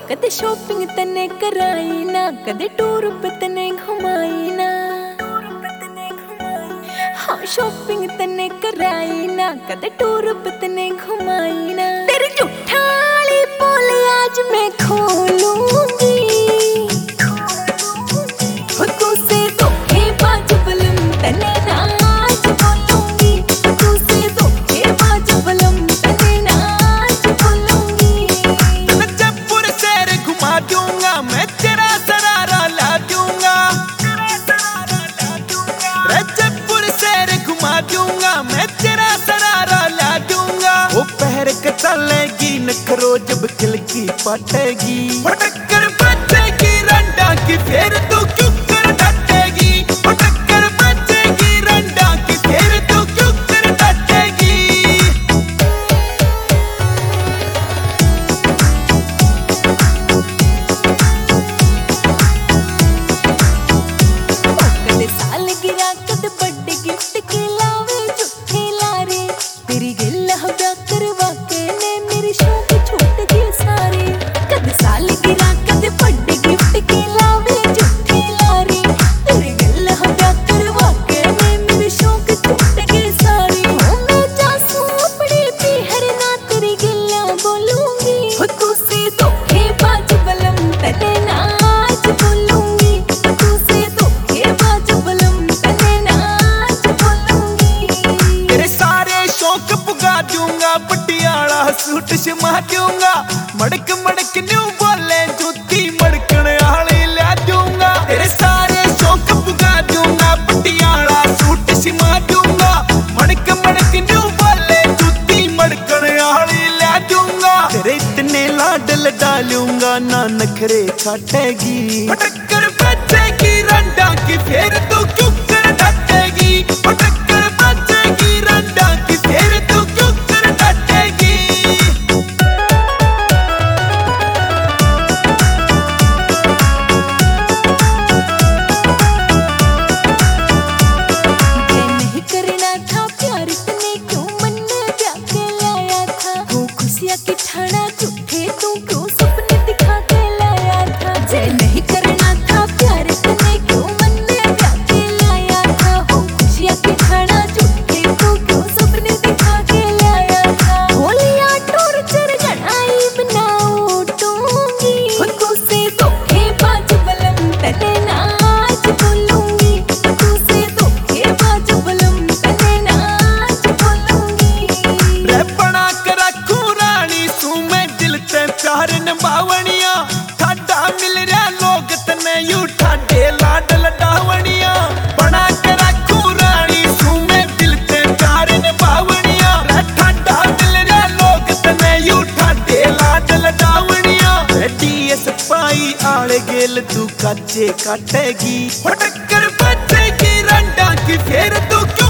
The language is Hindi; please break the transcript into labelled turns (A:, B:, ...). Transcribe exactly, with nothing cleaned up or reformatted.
A: कदे शॉपिंग तने कराई ना, कदे टूर पे तने घुमाई ना। हाँ शॉपिंग तने कराई ना, कदे टूर पे तने घुमाई ना। तेरी जुठाली पोल आज मैं खोलूंगी, तू से धोखेबाज बलम तने नाच बोलूंगी, तू से धोखेबाज बलम तने नाच बोलूंगी।
B: जयपुर शहर घुमा दूंगा मैं, तेरा सरारा ला दूंगा। जयपुर शहर घुमा दूंगा मैं, तेरा सरारा ला दूंगा। वो पहर के चलेगी नखरो जब खिल की पटेगी, पटकर बचेगी रंडा की फिर तू क्यों कर डटेगी। पटकर बचेगी रंडा की फिर तू क्यों कर डटेगी।
A: कदे साल गिरा कदे बर्थडे गिफ्ट के लावे झूठे लारे, तेरी गिल्ला ब्याह करवा के ने मेरी शौक छूट गए सारे। कदे साल गिरा कदे बर्थडे गिफ्ट के लावे झूठे लारे, तेरी गिल्ला ब्याह करवा के ने मेरी शौक छूट गए सारे। हो मैं जासू अपनी पीहर ना तेरी गिल्ला बोलूंगी, तू से धोखेबाज बलम तने नाच बोलूंगी, तू से धोखेबाज बलम तने नाच बोलूंगी।
B: तेरे सारे शौक पुगा दूंगा, पटियाला सूट शमा दूंगा। मड़क मड़क न्यू बोले जूती मड़कन आली ला दूंगा। तेरे सारे शौक पुगा दूंगा, पटियाला सूट शमा दूंगा। मड़क मड़क न्यू बोले जूती मड़कन आली ला दूंगा। तेरे इतने लाडल डालूंगा ना नखरे छाटेगी, पटकर बचेगी रंडा की फिर तू क्यों कर डटेगी। पटकर बचेगी रंडा की फिर तू क्यों कर डटेगी।
A: ये नहीं करना था प्यार तने क्यों मन में ब्याह के लाया था, वो खुशियाँ की ठाना झूठे तू क्यों सपने दिखा के लाया था। ये नहीं करना था प्यार तने क्यों मन में ब्याह के लाया था, वो खुशियाँ की ठाना झूठे तू क्यों सपने दिखा के लाया था। होलिया टॉर्चर गणाई बनाओ टूंगी, तू से धोखेबाज बलम तने नाच बोलूंगी, तू से धोखेबाज बलम तने नाच बोलूंगी।
B: रे बना कर रखूं रानी सू मैं दिल ते प्यार निभावनिया। ठाडा मिल रहा लोग तने यू ठाडे लाड लडावनिया। बना कर रखूं रानी सू मैं दिल ते प्यार निभावनिया। रे ठाडा मिल रहा लोग तने यू ठाडे लाड लडावनिया। डीएस पाई आले गेल तू काचे काटेगी, पटकर बचेगी रंडा की फिर तू क्यों